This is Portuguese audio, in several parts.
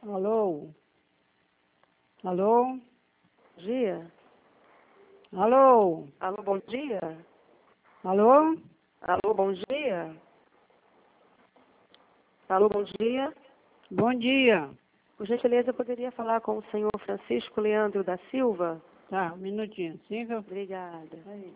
Alô? Alô? Bom dia. Alô? Alô, bom dia. Alô? Alô, bom dia. Alô, bom dia. Bom dia. Por gentileza, eu poderia falar com o senhor Francisco Leandro da Silva? Tá, um minutinho. Sim, Obrigada. aí.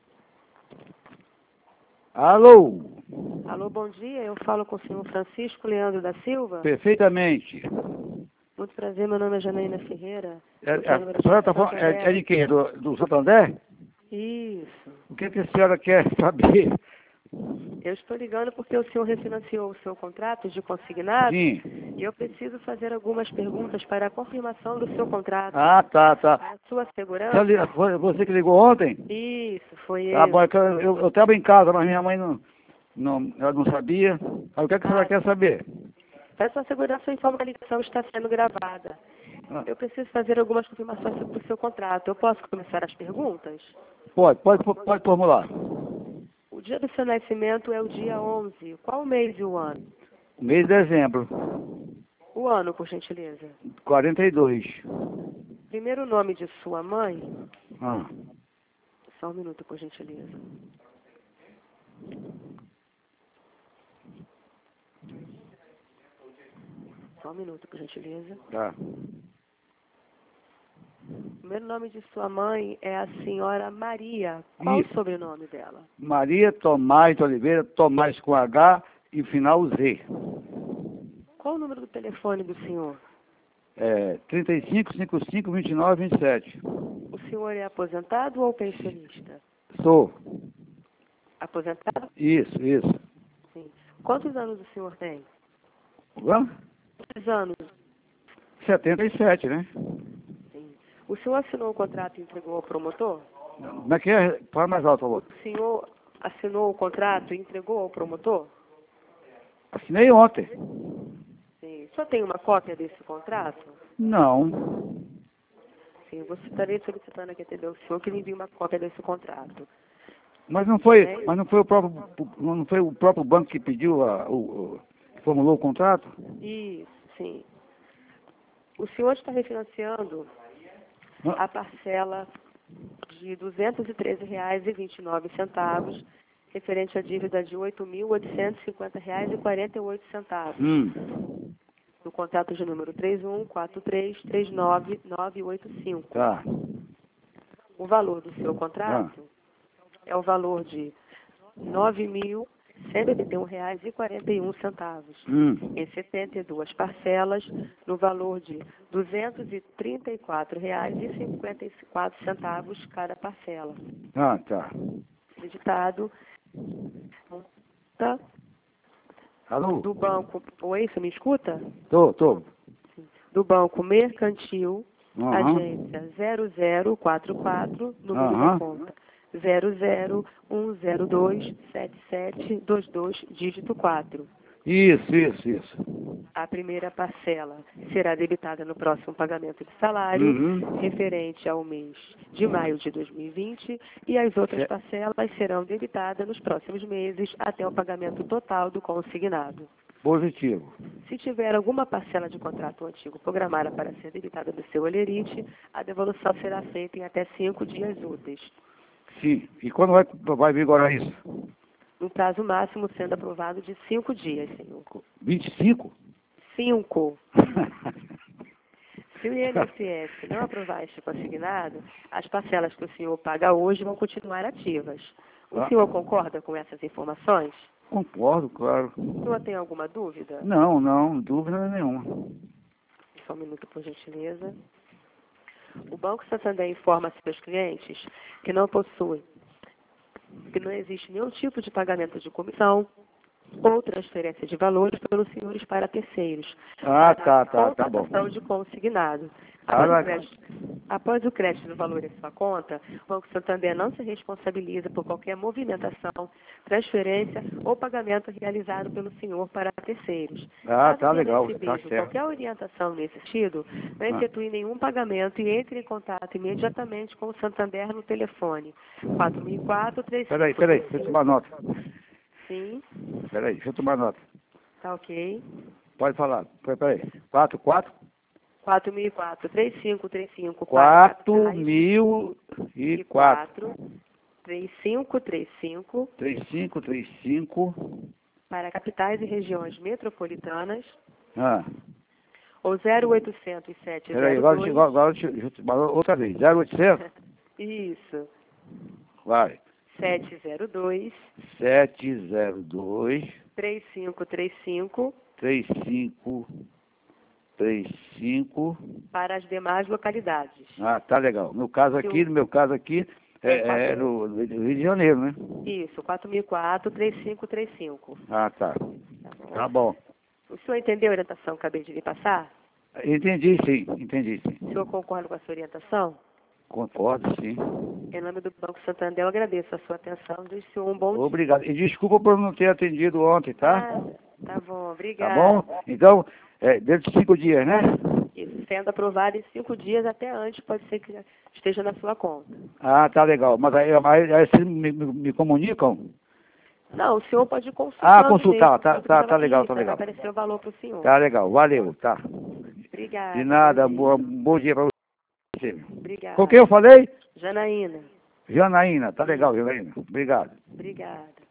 Alô? Alô, bom dia. Eu falo com o senhor Francisco Leandro da Silva? Perfeitamente. Muito prazer, meu nome é Janaína Ferreira. A senhora está falando, é de quem? Do Santander? Isso. O que a senhora quer saber? Eu estou ligando porque o senhor refinanciou o seu contrato de consignado. Sim. E eu preciso fazer algumas perguntas para a confirmação do seu contrato. Ah, tá. Para a sua segurança. Foi você que ligou ontem? Isso, foi Tá eu. bom, é que eu estava em casa, mas minha mãe ela não sabia. Aí o que a senhora quer saber? Para a sua segurança, eu informo que a ligação está sendo gravada. Ah, Eu preciso fazer algumas confirmações sobre o seu contrato. Eu posso começar as perguntas? pode formular. O dia do seu nascimento é o dia 11. Qual o mês e o ano? Mês de dezembro, O ano, por gentileza. 42. Primeiro nome de sua mãe? Ah, Só um minuto, por gentileza. Só um minuto, por gentileza. tá. O primeiro nome de sua mãe é a senhora Maria. Qual Isso. o sobrenome dela? Maria Tomás de Oliveira, Tomás com H e final Z. Qual o número do telefone do senhor? 35 55 29 27. O senhor é aposentado ou pensionista? Sou. Aposentado? Isso. Sim. Quantos anos o senhor tem? Quanto? Quantos anos? 77, né? Sim. O senhor assinou o contrato e entregou ao promotor? Como é que é? Fala mais alto, por favor. O senhor assinou o contrato e entregou ao promotor? Assinei ontem. Sim. O senhor tem uma cópia desse contrato? Não. Sim, eu estarei solicitando aqui atender o senhor que lhe envie uma cópia desse contrato. Mas não foi o próprio banco que pediu que formulou o contrato? Isso, sim. O senhor está refinanciando a parcela de R$ 213,29, referente à dívida de R$ 8.850,48, do contrato de número 314339985. Tá. O valor do seu contrato é o valor de R$ 9.181,41, em 72 parcelas, no valor de R$ 234,54 cada parcela. Ah, tá. Acreditado Alô? do banco... Oi, você me escuta? Tô. Do Banco Mercantil, Aham. agência 0044, número da conta 001027722, dígito 4. Isso. A primeira parcela será debitada no próximo pagamento de salário, referente ao mês de maio de 2020, e as outras parcelas serão debitadas nos próximos meses até o pagamento total do consignado. Positivo. Se tiver alguma parcela de contrato antigo programada para ser debitada do seu olerite, a devolução será feita em até 5 dias úteis. Sim. E quando vai vigorar isso? No prazo máximo sendo aprovado de 5 dias, senhor. 25? 5. Se o INSS não aprovar este consignado, as parcelas que o senhor paga hoje vão continuar ativas. O senhor concorda com essas informações? Concordo, claro. O senhor tem alguma dúvida? Não, dúvida nenhuma. Só um minuto, por gentileza. O Banco Santander informa a seus clientes que não existe nenhum tipo de pagamento de comissão ou transferência de valores pelos senhores para terceiros. Tá bom. Contratação de consignado. Após o crédito do valor em sua conta, o Banco Santander não se responsabiliza por qualquer movimentação, transferência ou pagamento realizado pelo senhor para terceiros. Caso Tá tenha legal, recebido tá certo. qualquer orientação nesse sentido, não efetue nenhum pagamento e entre em contato imediatamente com o Santander no telefone 4004-35... Peraí, deixa eu tomar nota. Sim, Peraí, deixa eu tomar nota. tá ok. Pode falar. Peraí. 44? 4004, 3535 para capitais. 4004. 3535 3535. para capitais e regiões metropolitanas. Ah. Ou 0800 Peraí, 702. agora deixa eu outra vez. 0800? Isso. Vai. 702 702 3535 3535. para as demais localidades. Ah, tá legal. No meu caso aqui, é no Rio de Janeiro, né? Isso, 4004 3535. Ah, tá. Tá bom? Tá bom. O senhor entendeu a orientação que acabei de lhe passar? Entendi, sim. Entendi, sim. O senhor concorda com a sua orientação? Concordo, sim. Em nome do Banco Santander, eu agradeço a sua atenção. Desejo ao senhor um bom dia. Obrigado. E desculpa por não ter atendido ontem, tá? Tá bom, Tá obrigada. bom? Então, dentro de 5 dias, né? Isso, sendo aprovado em 5 dias, até antes, pode ser que já esteja na sua conta. Ah, tá legal. Mas aí vocês me comunicam? Não, o senhor pode consultar. Consultar. Tá legal, tá Vai legal. aparecer o valor para o senhor. Tá legal, valeu, tá. Obrigada. De nada, bom dia. bom dia pra você. Obrigada. Com quem eu falei? Janaína. Janaína, tá legal, Janaína. Obrigado. Obrigada.